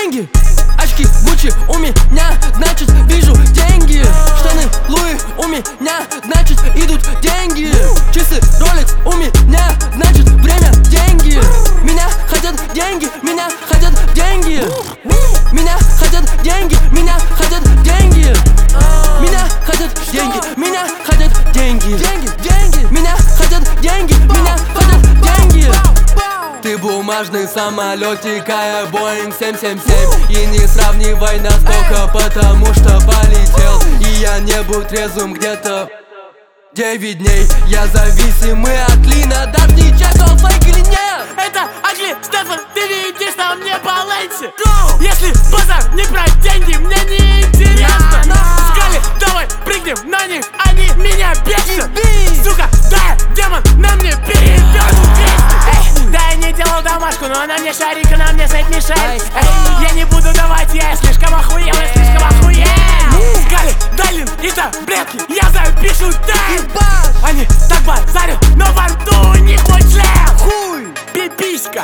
Деньги, очки Гуччи у меня, значит вижу деньги. Штаны Луи у меня, значит идут деньги. Часы Rolex у меня, значит время деньги. Меня хотят деньги, меня хотят деньги. Меня хотят деньги, меня хотят деньги. Меня хотят деньги, меня хотят деньги. Меня хотят деньги, меня хотят деньги. Ты бумажный самолетикая Боинг 777. И не сравнивай настолько, потому что полетел. И я не был трезвым где-то 9 дней. Я зависимый от Лина, даже не чекал фейк или нет. Это Агли, Стефан, ты видишь на мне балансе. Если базар не про деньги, мне не интересно. Скали, давай прыгнем на них, они меня бесят. Сука, да, демон на мне перевернут 200. Да, я не делал домашку, но она мне шарик, она мне сайт мешает. Я не буду давать, я слишком охуел, я слишком охуел. Скали, Дайлин и таблетки, я запишу тайм. Они так базарят, но во рту у них мой член. Хуй, пиписька.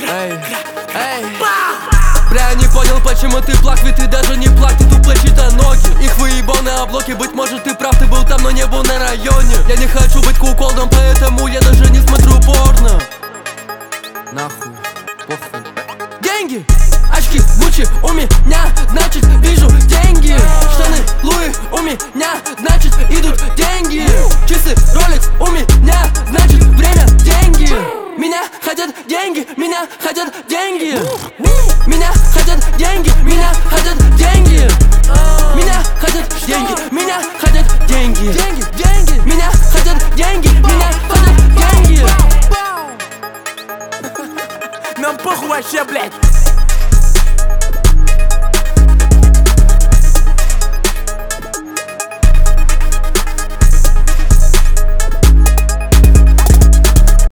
Бля, не понял, почему ты плак, ведь ты даже не плак, ты тупо чьи-то ноги. Их выебал на облоке, быть может ты прав, ты был там, но не был на районе. Я не хочу быть куколдом, поэтому я даже не смотрю порно. Нахуй, похуй. Деньги, очки Гуччи у меня, значит вижу деньги. Штаны Луи у меня, значит идут деньги. Часы Rolex у меня, значит время деньги. Меня хотят деньги, меня хотят деньги. Меня хотят деньги, меня хотят деньги. Меня хотят деньги, меня хотят деньги. Меня хотят деньги, меня хотят деньги. Нам похуй вообще, блядь.